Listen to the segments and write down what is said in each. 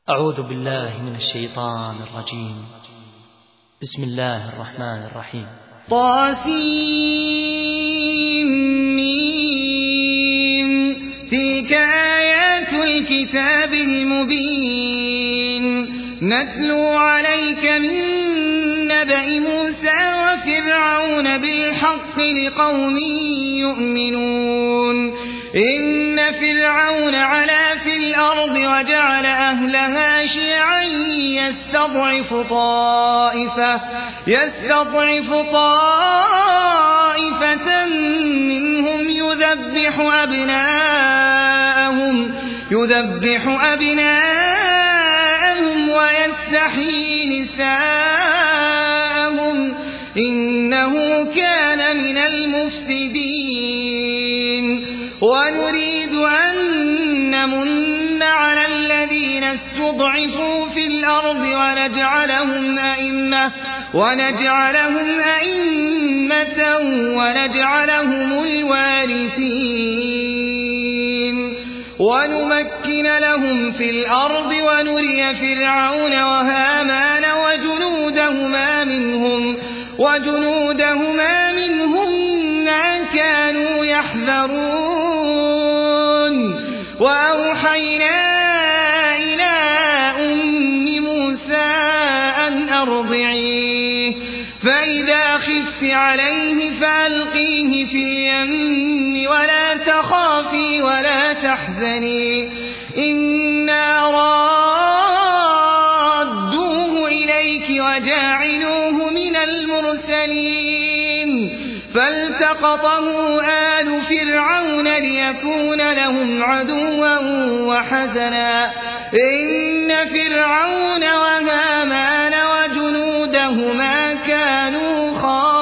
أعوذ بالله من الشيطان الرجيم. بسم الله الرحمن الرحيم. طاسيم تلك آيات الكتاب المبين نتلو عليك من نبأ موسى وفرعون بالحق لقوم يؤمنون إن فرعون علا في الأرض وجعل أهلها شيعا يستضعف طائفة منهم يذبح أبناءهم ويستحيي نساءهم إنه كان من المفسدين ونريد أن نمن على الذين استضعفوا في الأرض ونجعلهم أئمة ونجعلهم الوارثين ونمكن لهم في الأرض ونري فرعون وهامان وجنودهما منهم ما كانوا يحذرون وأوحينا إلى أم موسى أن أرضعيه فإذا خفت عليه فألقيه في اليم ولا تخافي ولا تحزني إنا رادوه إليك وجاعلوه من المرسلين فالتقطه آل فرعون ليكون لهم عدوا وحزنا إن فرعون وهامان وجنودهما كانوا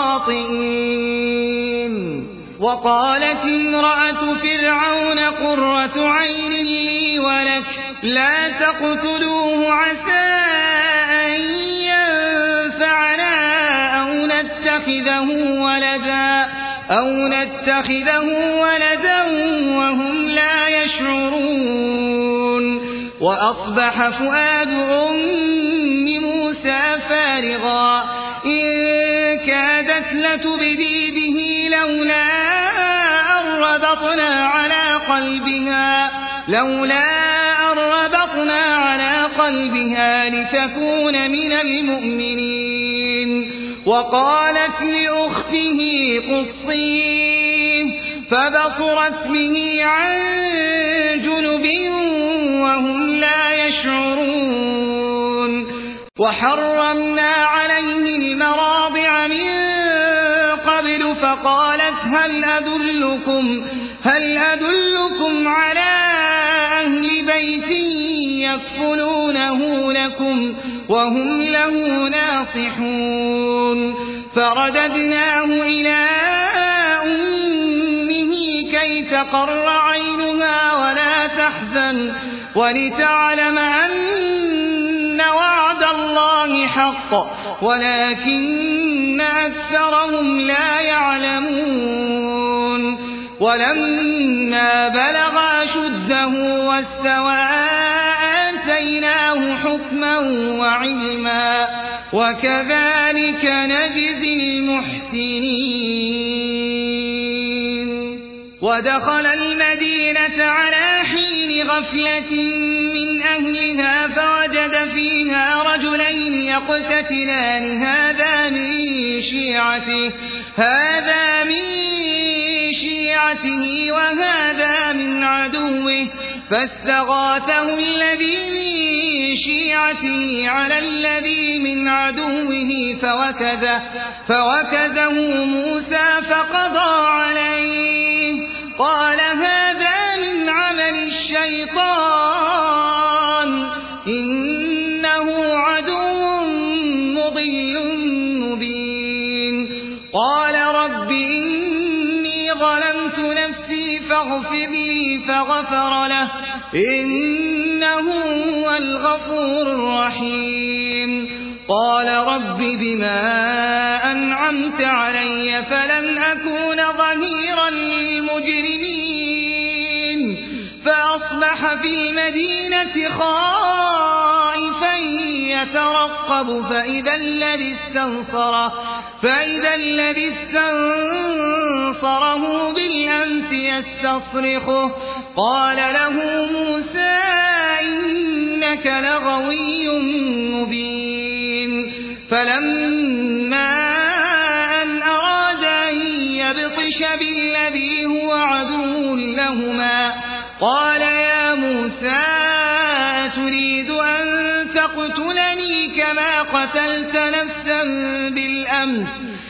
خاطئين وقالت امرأة فرعون قرة عين لي ولك لا تقتلوه عسى أن ينفعنا أو نتخذه ولدا وهم لا يشعرون وأصبح فؤاد أم موسى فارغا إن كادت لتبدي به لولا أن ربطنا على قلبها لتكون من المؤمنين وقالت لأخته قصيه فبصرت به عن جنب وهم لا يشعرون وحرمنا عليه المراضع من قبل فقالت هل أدلكم على أهل بيت يكفلونه لكم وهم له ناصحون فرددناه إلى أمه كي تقر عينها ولا تحزن ولتعلم أن وعد الله حق ولكن أكثرهم لا يعلمون ولما بلغ أشده واستوى آتيناه حكما وعلما وكذلك نجزي المحسنين ودخل المدينة على حين غفلة من أهلها فوجد فيها رجلين يقتتلان هذا من شيعته وهذا من عدوه فاستغاثه الذي من شيعته على الذي من عدوه فوكزه موسى فقضى عليه قال هذا من عمل الشيطان إنه عدو مضل مبين قال رب إني ظلمت نفسي فاغفر لي فغفر له إنه هو الغفور الرحيم قال رب بما أنعمت علي فلن أكون ظهيرا للمجرمين فأصبح في المدينة خائفا يترقب فإذا الذي استنصره بالأمس يستصرخه قال له موسى إنك لغوي مبين فلما أن أراد أن يبطش بالذي هو عدو لهما قال يا موسى أتريد أن تقتلني كما قتلت نفسا بالأمس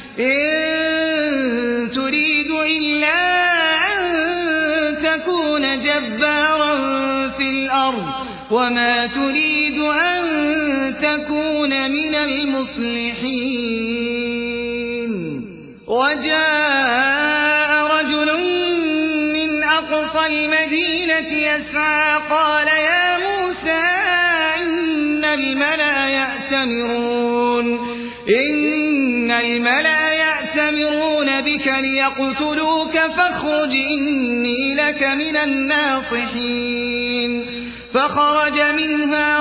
إن تريد إلا أن تكون جبارا في الأرض وما تريد أن تكون من المصلحين وجاء رجل من أقصى المدينة يسعى قال يا موسى إن الملأ يأتمرون بك ليقتلوك فاخرج إني لك من الناصحين فخرج منها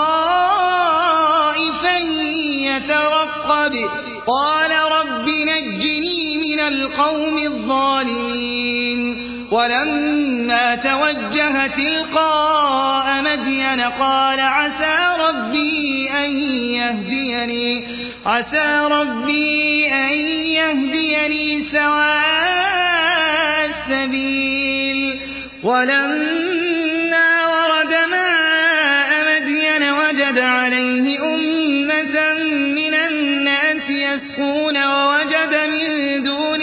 خائفا يترقب قال رب نجني من القوم الظالمين ولما توجه تلقاء مدين قال عسى ربي أن يهديني سواء السبيل ولما ورد ماء مدين وجد عليه أمة من الناس يسقون ووجد من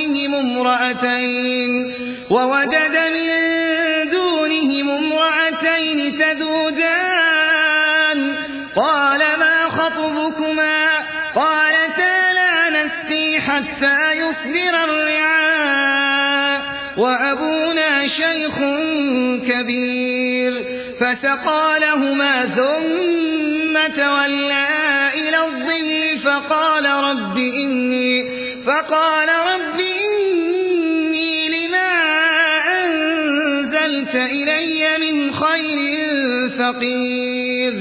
دونهم امرأتين تذودان قال ما خطبكما قالتا لا نسقي حتى يصدر الرعاء وأبونا شيخ كبير فسقى لهما ثم تولى إلى الظل فقال رب إني لما أنزلت إلي من خير فقير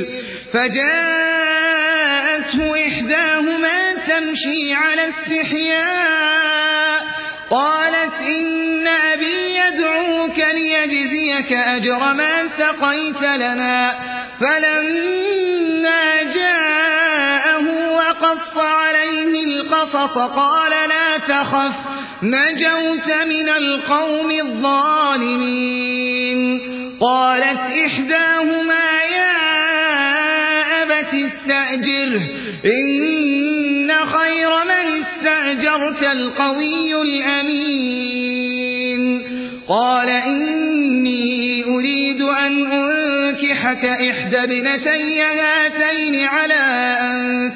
فجاءته إحداهما تمشي على استحياء قالت إن أبي يدعوك ليجزيك أجر ما سقيت لنا فلما جاءه وقص عليه القصص قال لا تخف نجوت من القوم الظالمين قالت إحداهما يا أبت استأجره إن خير من استأجرت القوي الأمين قال إني أريد أن أنكحك إحدى ابنتي هاتين على أن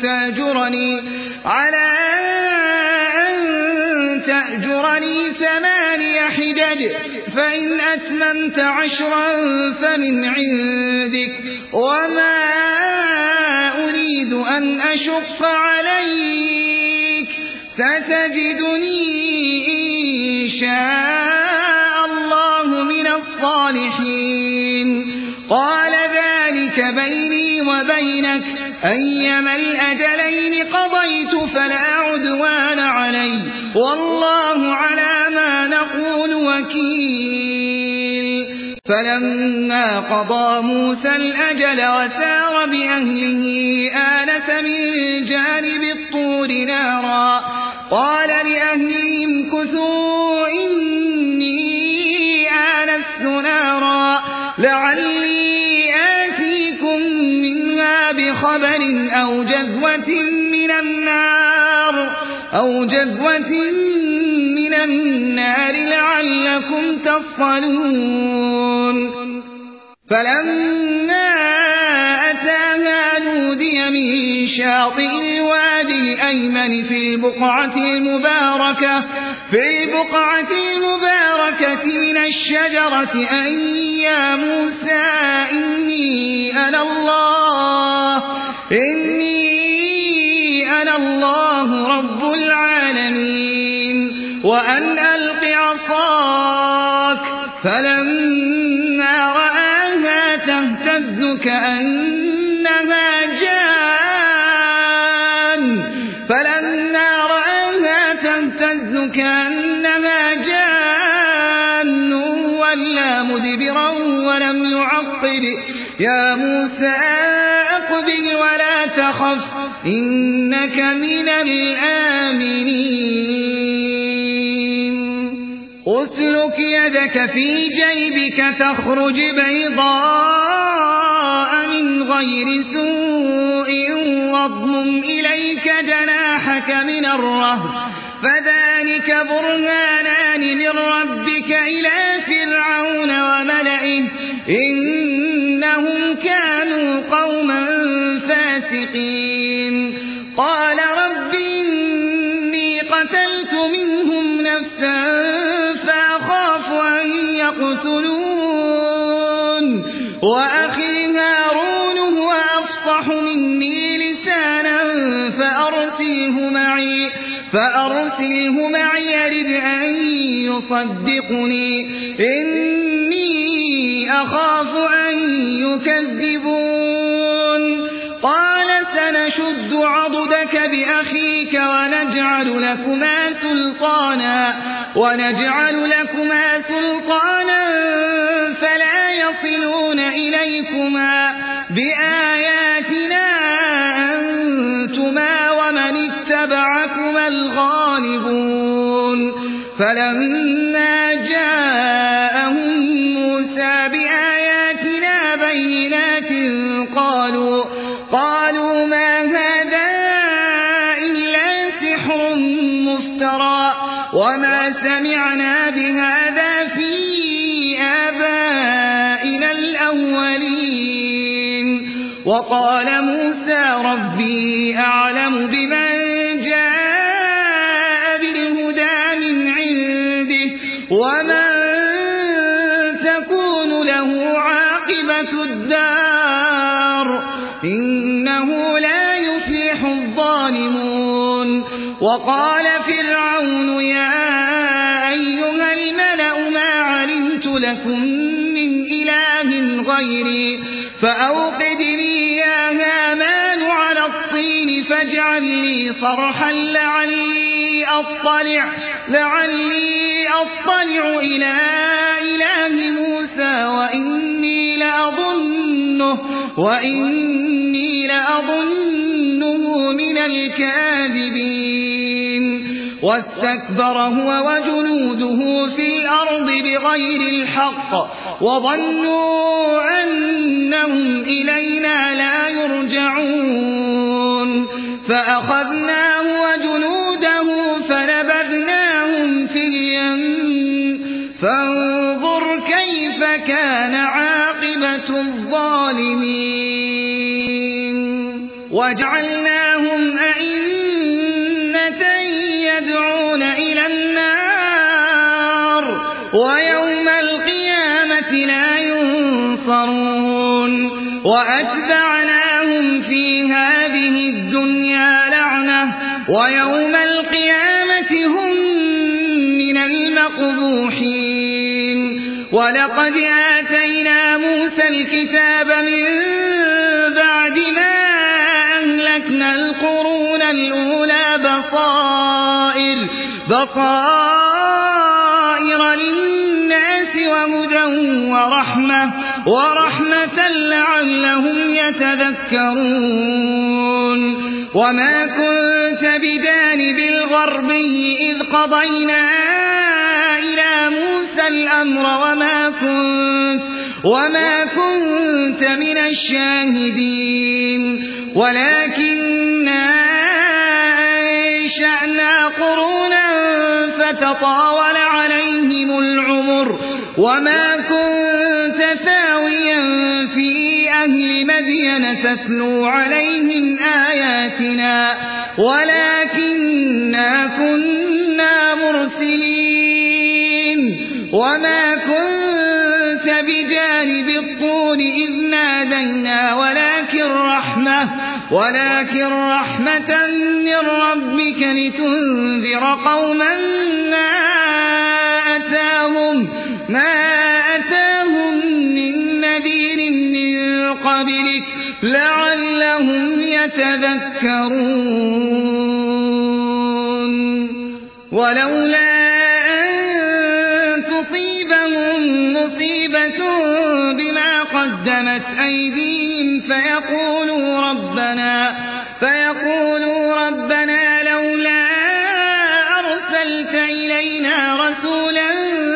تأجرني 8 حجج فإن أتممت 10 فمن عندك وما أريد أن أشق عليك ستجدني إن شاء الله من الصالحين قال ذلك بيني وبينك أيما الأجلين قضيت فلا عدوان علي والله على ما نقول وكيل فلما قضى موسى الأجل وسار بأهله آنس من جانب الطور نارا قال لأهلهم كثوا إني آنست نارا لعلي آتيكم منها بخبر أو جذوة من النار لعلكم تصطلون فلما أتاها نودي من شاطئ الوادي الأيمن في البقعة المباركة من الشجرة أن يا موسى إني أنا الله رب العالمين وأن ألق عصاك فلما رآها تهتز كأنها جان كأنها جان ولا مدبرا ولم يعقب يا موسى أقبل ولا تخف إنك من الآمنين أسلك يدك في جيبك تخرج بيضاء من غير سوء واضمم إليك جناحك من الرهب فذلك برهانان من ربك إلى فرعون وملئه إنهم كانوا قوما فاسقين قال رب إني قتلت منهم نفسا فأخاف أن يقتلون وأخي هارون هو أفصح مني لسانا فأرسله معي يرد أن يصدقني إني أخاف أن يكذبون قال سنشد عضدك بأخيك ونجعل لكما سلطانا فلا يصلون إليكما بآياتنا أنتما ومن اتبعكما الغالبون فلما جاءهم موسى بآياتنا بينات قالوا ما هذا إلا سحر مفترى وما سمعنا بهذا في آبائنا الأولين وقال موسى ربي أعلم بمن جاء بالهدى من عنده ومن تكون له عاقبة الدار إنه لا يفلح الظالمون وقال فرعون يا أيها الملأ ما علمت لكم من إله غيري فأوقد لي يا هامان على الطين فاجعل لي صرحا لعلي أطلع إلى إله موسى وإني لأظنه من الكاذبين واستكبر هو وجنوده في الأرض بغير الحق وظنوا أنهم إلينا لا يرجعون فأخذناه وجنوده فنبذناهم في اليم فانظر كيف كان عاقبة الظالمين وجعلناهم أئمة يدعون إلى النار ويوم القيامة لا ينصرون وأتبعناهم في هذه الدنيا لعنة ويوم القيامة هم من المقبوحين ولقد آتينا موسى الكتاب من بعد ما أهلكنا القرون الأولى بصائر للناس وهدى ورحمة لعلهم يتذكرون وما كنت بجانب الغربي إذ قضينا إلى موسى الأمر وما كنت من الشاهدين ولكننا أنشأنا قرونا فتطاول عليهم العمر وما كنت ثاويا في أهل مدين تتلو عليهم آياتنا ولكننا كنا مرسلين وما كنت بجانب الطور إذ نادينا ولكن رحمة من ربك لتنذر قوما ما أتاهم من نذير من قبلك لعلهم يتذكرون ولولا أن تصيبهم مصيبة بما قدمت أيديهم فيقولوا ربنا لولا أرسلت إلينا رسولا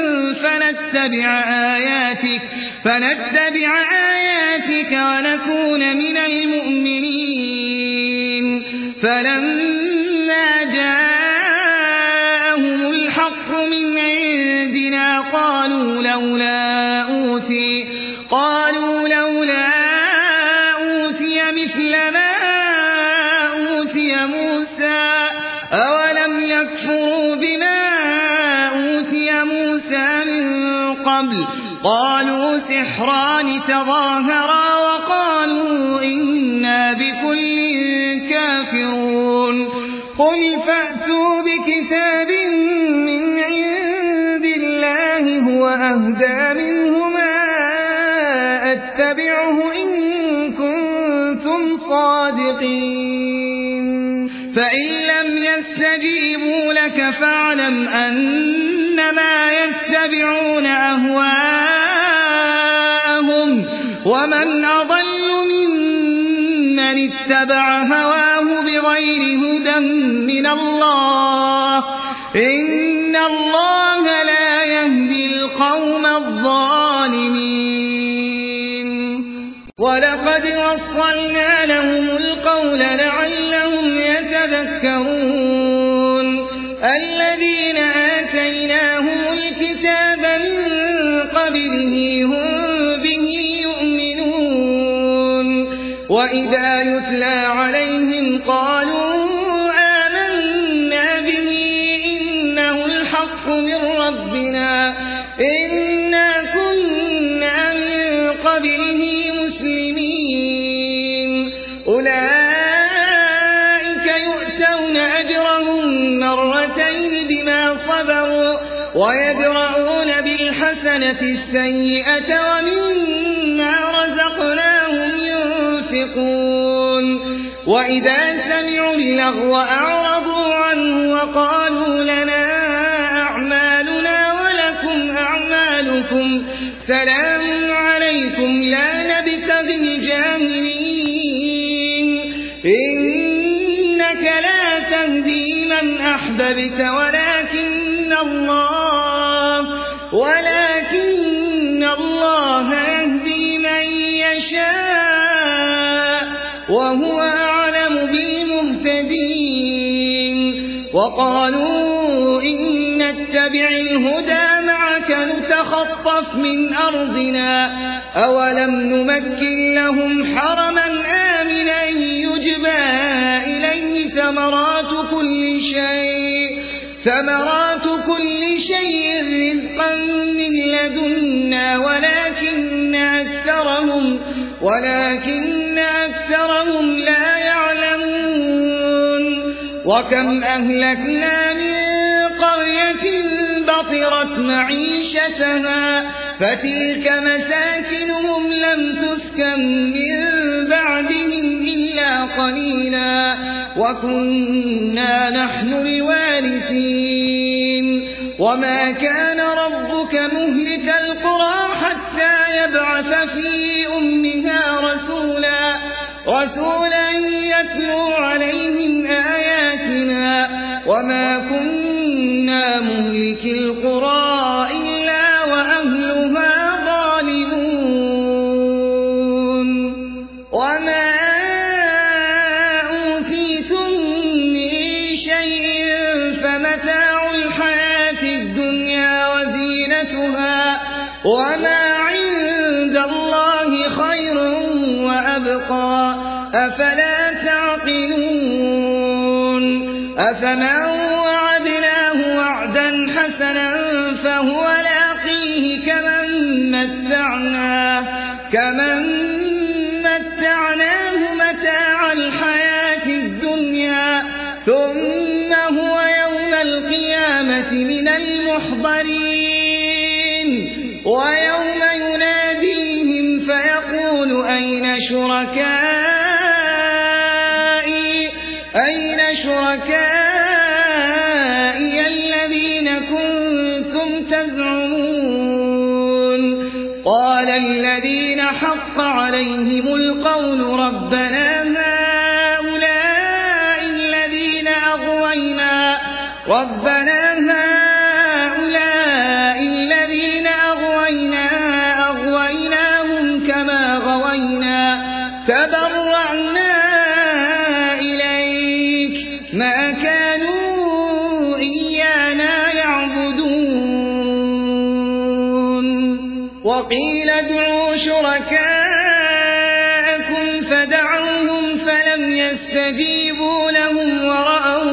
فنتبع آياتك ونكون من المؤمنين. فلما جاءهم الحق من عندنا قالوا لولا أوتي مثل ما أوتي موسى أولم يكفروا بما أوتي موسى من قبل قالوا سحران تظاهرا وقالوا إنا بكل كافرون. قل فأتوا بكتاب من عند الله هو أهدى منهما أتبعه إن كنتم صادقين. فإن لم يستجيبوا لك فاعلم أنما يتبعون أهواءهم ومن أضل ممن اتبع هواه بغير هدى من الله إن الله لا يهدي القوم الظالمين. ولقد وصلنا لهم القول لعلهم يتذكرون. الذين آتيناهم الكتاب من قبله هم به يؤمنون وإذا يتلى عليهم قالوا آمنا به إنه الحق من ربنا إنا كنا من قبله مسلمين. أولئك يؤتون أجرهم مرتين بما صبروا ويدرؤون بالحسنة السيئة ومما رزقناهم ينفقون. وإذا سمعوا اللغو أعرضوا عنه وقالوا لنا أعمالنا ولكم أعمالكم سلام عليكم لا نبتغي الجاهلين إنك لا تهدي من أحببت ولكن الله يهدي من يشاء وهو أعلم بالمهتدين. وقالوا إن نتبع الهدى معك نتخطف من أرضنا أولم نمكن لهم حرما آمنا يجبى إليه ثمرات كل شيء رزقا من لدنا ولكن أكثرهم لا يعلمون. وكم أهلكنا من قرية بطرت معيشتها فتلك مساكنهم لم تسكن من بعدهم إلا قليلا وكنا نحن الوارثين. وما كان ربك مهلك القرى حتى يبعث في أمها رسولا يتلو عليهم آياتنا وما كنا مهلك القرى إلا وأهلها ظالمون. وما أوتيتم من شيء فمتاع الحياة الدنيا وزينتها وما عند الله خير وأبقى أفلا تعقلون. أفمن وعدناه وعدا حسنا فهو لاقيه كمن متعناه متاع الحياة الدنيا ثم هو يوم القيامة من المحضرين. ويوم يناديهم فيقول أين شركائي الذين الذين حق عليهم القول ربنا هؤلاء الذين أغوينا أغويناهم كما غوينا تبرعنا إليك ما كانوا إيانا يعبدون وقيل ادعوا شركاءكم فدعوهم فلم يستجيبوا لهم ورأوا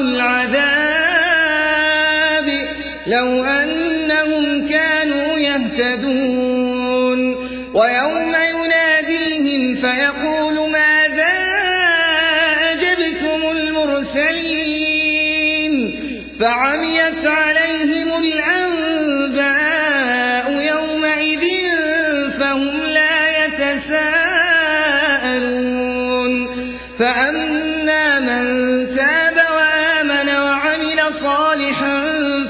العذاب لو أنهم كانوا يهتدون ويوم يناديهم فيقول ماذا أجبتم المرسلين فعميت عليهم الأنباء يومئذ فهم لا يتساءلون فأما من تاب وآمن وعمل صالحا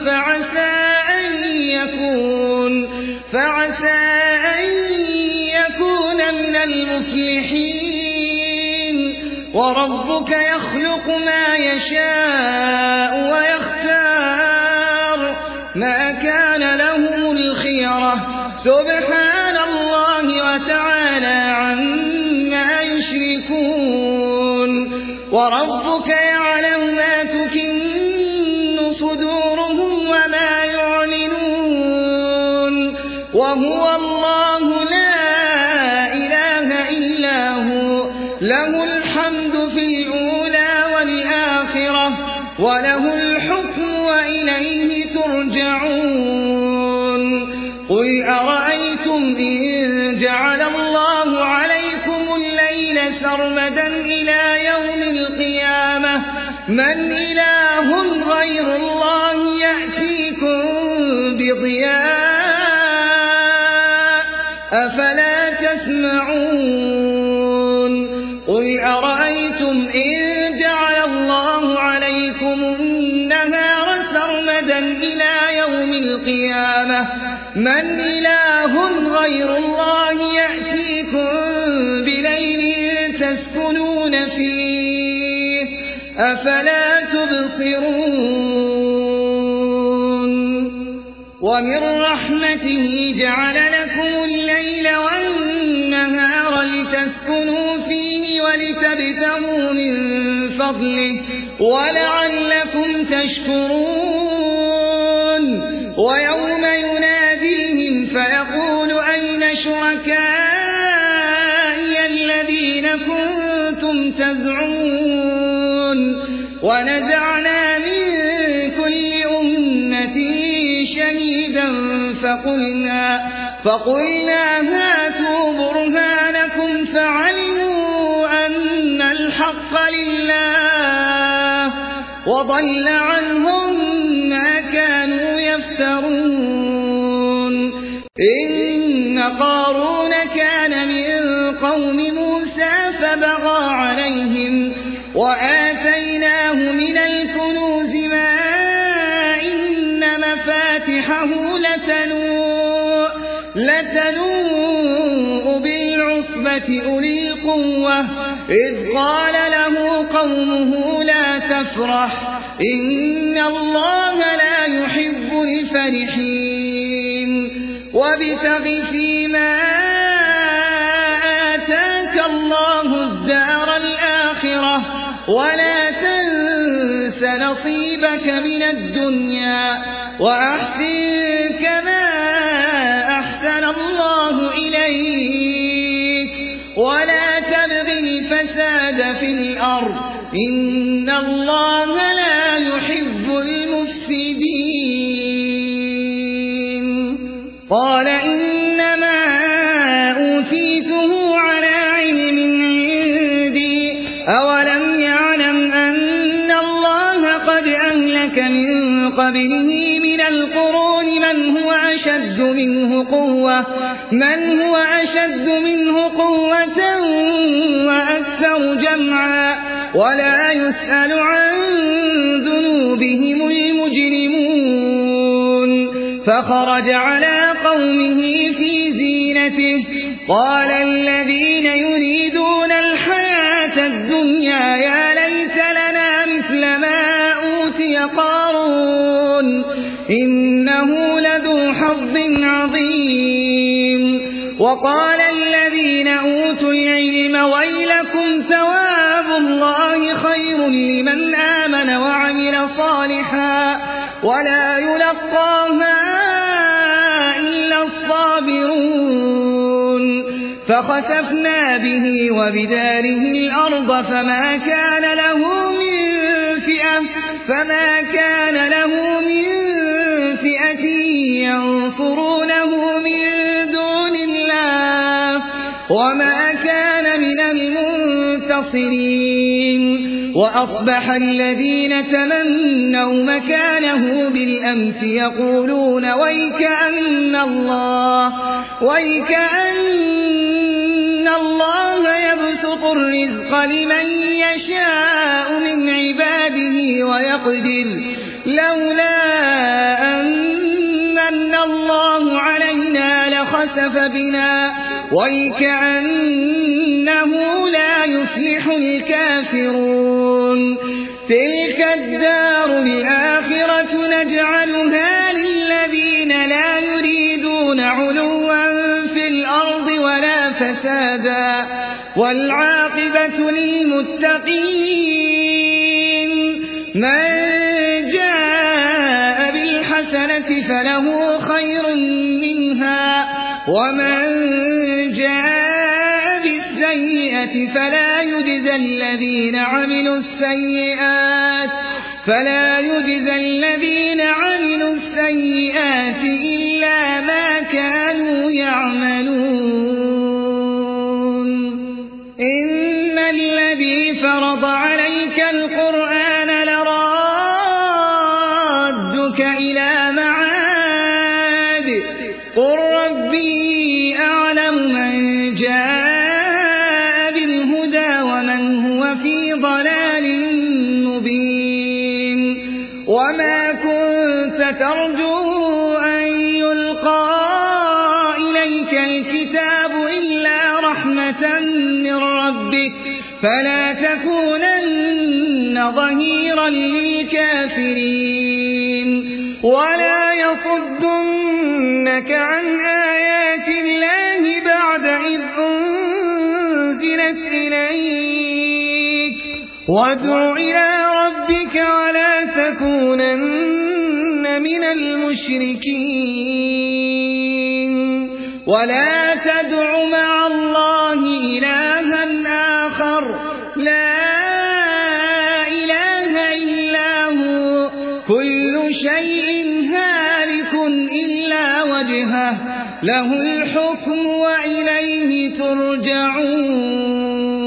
فعسى أن يكون من المفلحين وربك يخلق ما يشاء ويختار ما كان لهم الخيرة سبحان الله وتعالى عما يشركون وربك يعلم ما تكن صدورهم وما يعلنون وهو الله لا إله إلا هو له الحمد في الأولى والآخرة وله الحكم وإليه ترجعون قل أرأيتم إن جعل الله عليكم الليل سرمدا إلى يوم القيامة من إله غير الله يأتيكم بضياء أفلا تسمعون قل أرأيتم إن جعل الله عليكم النهار سرمدا إلى يوم القيامة من إله غير الله يأتيكم بليل تسكنون فيه أفلا تبصرون ومن رحمته جعل لكم الليل والنهار لتسكنوا فيه ولتبتغوا من فضله ولعلكم تشكرون ويوم يناديهم فيقول أين شركائي الذين كنتم تزعمون ونزعنا من كل أمة شهيدا فقلنا هاتوا برهانكم فعلموا أن الحق لله وضل عنهم ما كانوا يفترون إن قارون كان من قوم موسى فبغى عليهم وآتيناه من الكنوز ما إن مفاتحه لتنوء بالعصبة أولي القوة إذ قال له قومه لا تفرح إن الله لا يحب الفرحين وابتغ فيما آتاك الله الدار الآخرة ولا تنس نصيبك من الدنيا وأحسن كما أحسن الله إليك ولا تبغ الفساد في الأرض إن الله لا يحب المفسدين قال إنما أوتيته على علم عندي أولم يعلم أن الله قد أهلك من قبله من القرون من هو أشد منه قوة وأكثر جمعا ولا يسأل عن ذنوبهم المجرمون فخرج على قومه في زينته قال الذين يريدون الحياة الدنيا يا ليت لنا مثل ما أوتي قارون إنه لذو حظ عظيم. وقال الذين أوتوا العلم ويلكم ثواب الله خير لمن آمن وعمل صالحا ولا يلقاها إلا الصابرون. فخسفنا به وبداره الأرض فما كان له من فئة ينصرونه من دون الله وما كان من المنتصرين. وأصبح الذين تمنوا مكانه بالأمس يقولون ويكأن الله يبسط الرزق لمن يشاء من عباده ويقدر لولا أن الله علينا لخسف بنا ويكأنه لا يفلح الكافرون. تلك الدار الآخرة نجعلها للذين لا يريدون علوا في الأرض ولا فسادا والعاقبة للمتقين. من جاء بالحسنة فله خير منها ومن جاء بالسيئة فلا يجزى الذين عملوا السيئات إلا ما كانوا يعملون. إن الذي فرض عليك القرآن لرادك إلى معاد قل ربي أعلم من جاء بالهدى ومن هو في ضلال مبين. وما كنت ترجو أن يلقى إليك الكتاب إلا رحمة من ربك فلا تكونن ظهيرا للكافرين. ولا يصدنك عن آيات الله بعد إذ أنزلت إليك وادع إلى ربك ولا تكونن من المشركين. ولا تدع مع الله إلها آخر لا إله إلا هو كل شيء هالك إلا وجهه له الحكم وإليه ترجعون.